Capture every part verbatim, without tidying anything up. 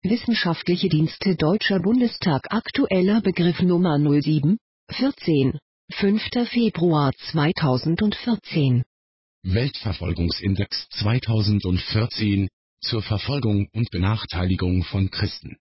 Wissenschaftliche Dienste Deutscher Bundestag. Aktueller Begriff Nummer null sieben vierzehn, fünfter Februar zweitausendvierzehn. Weltverfolgungsindex zweitausendvierzehn zur Verfolgung und Benachteiligung von Christen.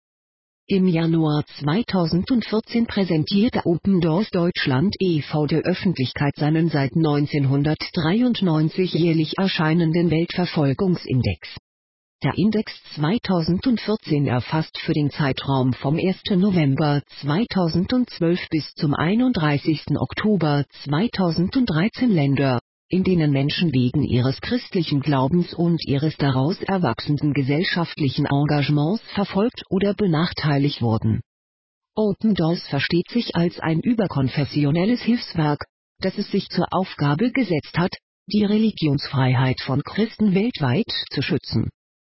Im Januar zweitausendvierzehn präsentierte Open Doors Deutschland e V der Öffentlichkeit seinen seit neunzehnhundertdreiundneunzig jährlich erscheinenden Weltverfolgungsindex. Der Index zweitausendvierzehn erfasst für den Zeitraum vom ersten November zweitausendzwölf bis zum einunddreißigsten Oktober zweitausenddreizehn Länder, in denen Menschen wegen ihres christlichen Glaubens und ihres daraus erwachsenden gesellschaftlichen Engagements verfolgt oder benachteiligt wurden. Open Doors versteht sich als ein überkonfessionelles Hilfswerk, das es sich zur Aufgabe gesetzt hat, die Religionsfreiheit von Christen weltweit zu schützen.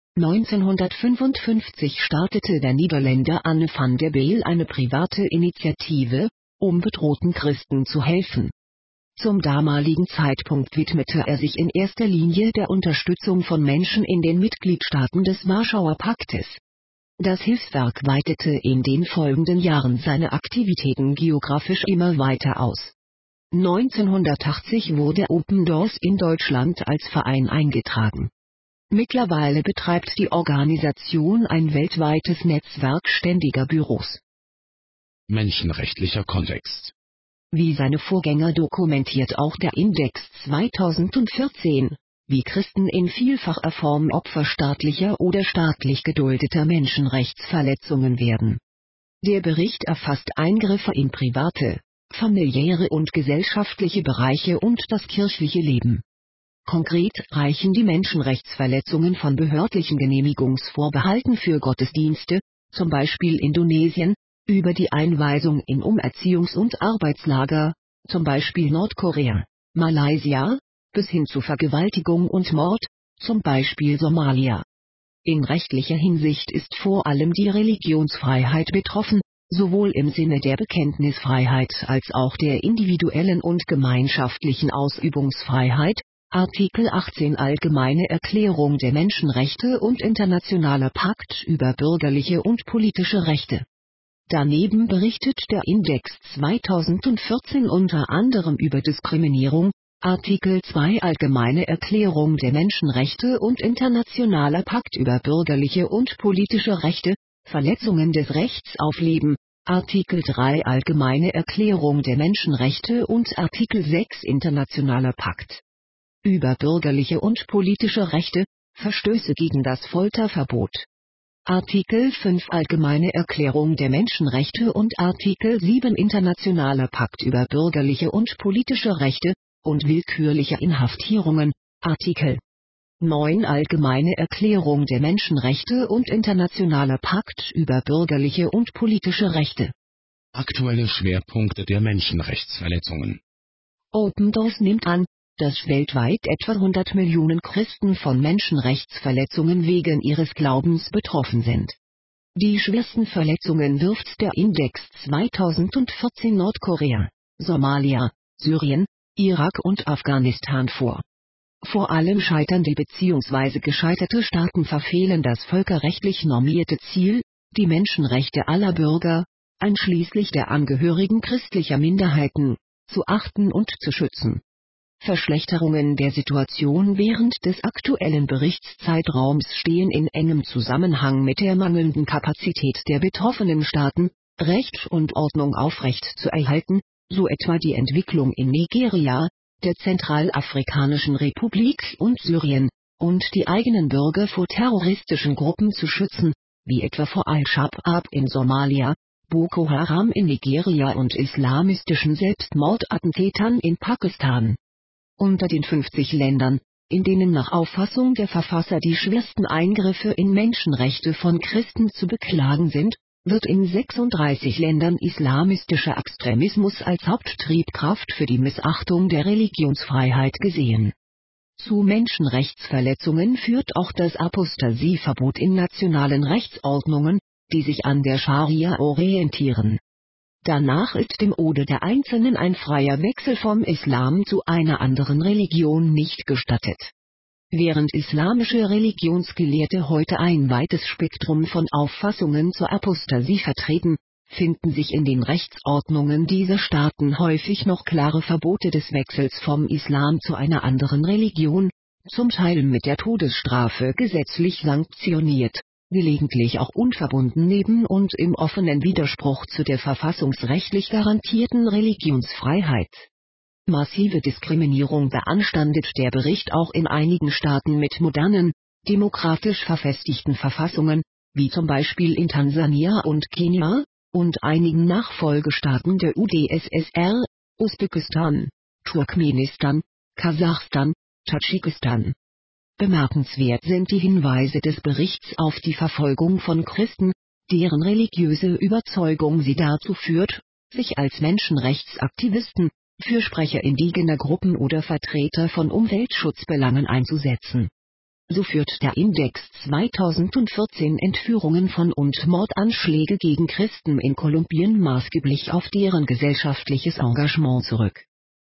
neunzehnhundertfünfundfünfzig startete der Niederländer Anne van der Bijl eine private Initiative, um bedrohten Christen zu helfen. Zum damaligen Zeitpunkt widmete er sich in erster Linie der Unterstützung von Menschen in den Mitgliedstaaten des Warschauer Paktes. Das Hilfswerk weitete in den folgenden Jahren seine Aktivitäten geografisch immer weiter aus. neunzehnhundertachtzig wurde Open Doors in Deutschland als Verein eingetragen. Mittlerweile betreibt die Organisation ein weltweites Netzwerk ständiger Büros. Menschenrechtlicher Kontext. Wie seine Vorgänger dokumentiert auch der Index zweitausendvierzehn, wie Christen in vielfacher Form Opfer staatlicher oder staatlich geduldeter Menschenrechtsverletzungen werden. Der Bericht erfasst Eingriffe in private, familiäre und gesellschaftliche Bereiche und das kirchliche Leben. Konkret reichen die Menschenrechtsverletzungen von behördlichen Genehmigungsvorbehalten für Gottesdienste, zum Beispiel Indonesien, über die Einweisung in Umerziehungs- und Arbeitslager, zum Beispiel Nordkorea, Malaysia, bis hin zu Vergewaltigung und Mord, zum Beispiel Somalia. In rechtlicher Hinsicht ist vor allem die Religionsfreiheit betroffen, sowohl im Sinne der Bekenntnisfreiheit als auch der individuellen und gemeinschaftlichen Ausübungsfreiheit, Artikel achtzehn Allgemeine Erklärung der Menschenrechte und Internationaler Pakt über bürgerliche und politische Rechte. Daneben berichtet der Index zweitausendvierzehn unter anderem über Diskriminierung, Artikel zwei Allgemeine Erklärung der Menschenrechte und Internationaler Pakt über bürgerliche und politische Rechte, Verletzungen des Rechts auf Leben, Artikel drei Allgemeine Erklärung der Menschenrechte und Artikel sechs Internationaler Pakt über bürgerliche und politische Rechte, Verstöße gegen das Folterverbot. Artikel fünf Allgemeine Erklärung der Menschenrechte und Artikel sieben Internationaler Pakt über bürgerliche und politische Rechte und willkürliche Inhaftierungen, Artikel neun Allgemeine Erklärung der Menschenrechte und Internationaler Pakt über bürgerliche und politische Rechte. Aktuelle Schwerpunkte der Menschenrechtsverletzungen. Open Doors nimmt an, dass weltweit etwa hundert Millionen Christen von Menschenrechtsverletzungen wegen ihres Glaubens betroffen sind. Die schwersten Verletzungen wirft der Index zweitausendvierzehn Nordkorea, Somalia, Syrien, Irak und Afghanistan vor. Vor allem scheiternde bzw. gescheiterte Staaten verfehlen das völkerrechtlich normierte Ziel, die Menschenrechte aller Bürger, einschließlich der Angehörigen christlicher Minderheiten, zu achten und zu schützen. Verschlechterungen der Situation während des aktuellen Berichtszeitraums stehen in engem Zusammenhang mit der mangelnden Kapazität der betroffenen Staaten, Recht und Ordnung aufrecht zu erhalten, so etwa die Entwicklung in Nigeria, der Zentralafrikanischen Republik und Syrien, und die eigenen Bürger vor terroristischen Gruppen zu schützen, wie etwa vor Al-Shabaab in Somalia, Boko Haram in Nigeria und islamistischen Selbstmordattentätern in Pakistan. Unter den fünfzig Ländern, in denen nach Auffassung der Verfasser die schwersten Eingriffe in Menschenrechte von Christen zu beklagen sind, wird in sechsunddreißig Ländern islamistischer Extremismus als Haupttriebkraft für die Missachtung der Religionsfreiheit gesehen. Zu Menschenrechtsverletzungen führt auch das Apostasieverbot in nationalen Rechtsordnungen, die sich an der Scharia orientieren. Danach ist dem Ode der Einzelnen ein freier Wechsel vom Islam zu einer anderen Religion nicht gestattet. Während islamische Religionsgelehrte heute ein weites Spektrum von Auffassungen zur Apostasie vertreten, finden sich in den Rechtsordnungen dieser Staaten häufig noch klare Verbote des Wechsels vom Islam zu einer anderen Religion, zum Teil mit der Todesstrafe gesetzlich sanktioniert, gelegentlich auch unverbunden neben und im offenen Widerspruch zu der verfassungsrechtlich garantierten Religionsfreiheit. Massive Diskriminierung beanstandet der Bericht auch in einigen Staaten mit modernen, demokratisch verfestigten Verfassungen, wie zum Beispiel in Tansania und Kenia, und einigen Nachfolgestaaten der U d S S R, Usbekistan, Turkmenistan, Kasachstan, Tadschikistan. Bemerkenswert sind die Hinweise des Berichts auf die Verfolgung von Christen, deren religiöse Überzeugung sie dazu führt, sich als Menschenrechtsaktivisten, Fürsprecher indigener Gruppen oder Vertreter von Umweltschutzbelangen einzusetzen. So führt der Index zweitausendvierzehn Entführungen von und Mordanschläge gegen Christen in Kolumbien maßgeblich auf deren gesellschaftliches Engagement zurück.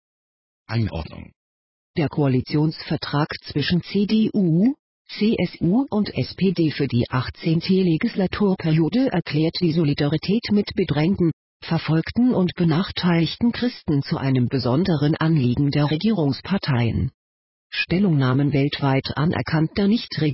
Einordnung. Der Koalitionsvertrag zwischen C D U, C S U und S P D für die achtzehnte Legislaturperiode erklärt die Solidarität mit bedrängten, verfolgten und benachteiligten Christen zu einem besonderen Anliegen der Regierungsparteien. Stellungnahmen weltweit anerkannter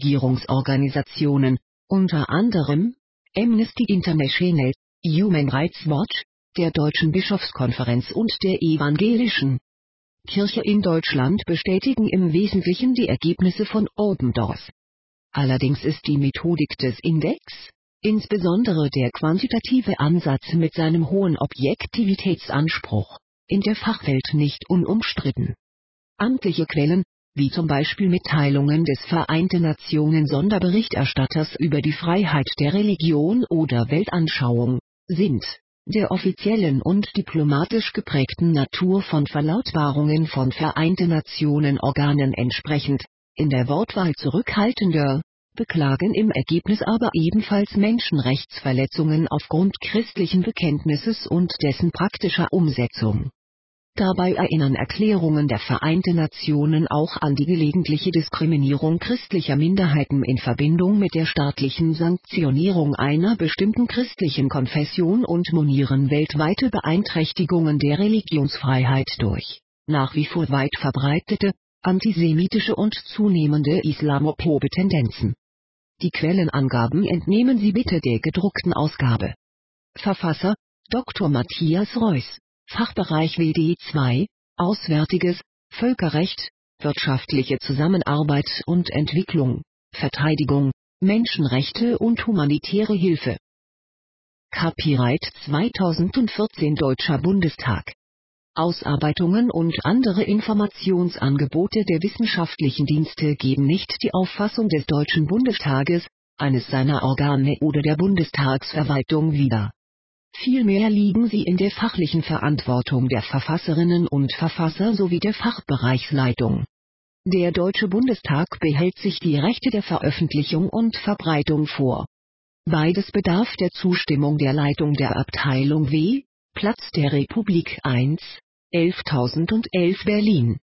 Nichtregierungsorganisationen, unter anderem Amnesty International, Human Rights Watch, der Deutschen Bischofskonferenz und der Evangelischen Kirche in Deutschland bestätigen im Wesentlichen die Ergebnisse von Open Doors. Allerdings ist die Methodik des Index, insbesondere der quantitative Ansatz mit seinem hohen Objektivitätsanspruch, in der Fachwelt nicht unumstritten. Amtliche Quellen, wie zum Beispiel Mitteilungen des Vereinten Nationen Sonderberichterstatters über die Freiheit der Religion oder Weltanschauung, sind, der offiziellen und diplomatisch geprägten Natur von Verlautbarungen von Vereinten Nationen Organen entsprechend, in der Wortwahl zurückhaltender, beklagen im Ergebnis aber ebenfalls Menschenrechtsverletzungen aufgrund christlichen Bekenntnisses und dessen praktischer Umsetzung. Dabei erinnern Erklärungen der Vereinten Nationen auch an die gelegentliche Diskriminierung christlicher Minderheiten in Verbindung mit der staatlichen Sanktionierung einer bestimmten christlichen Konfession und monieren weltweite Beeinträchtigungen der Religionsfreiheit durch, nach wie vor weit verbreitete, antisemitische und zunehmende islamophobe Tendenzen. Die Quellenangaben entnehmen Sie bitte der gedruckten Ausgabe. Verfasser: Doktor Matthias Reuß, Fachbereich W D zwei, Auswärtiges, Völkerrecht, wirtschaftliche Zusammenarbeit und Entwicklung, Verteidigung, Menschenrechte und humanitäre Hilfe. Copyright zweitausendvierzehn Deutscher Bundestag. Ausarbeitungen und andere Informationsangebote der wissenschaftlichen Dienste geben nicht die Auffassung des Deutschen Bundestages, eines seiner Organe oder der Bundestagsverwaltung wider. Vielmehr liegen sie in der fachlichen Verantwortung der Verfasserinnen und Verfasser sowie der Fachbereichsleitung. Der Deutsche Bundestag behält sich die Rechte der Veröffentlichung und Verbreitung vor. Beides bedarf der Zustimmung der Leitung der Abteilung W, Platz der Republik eins, elftausendundelf Berlin.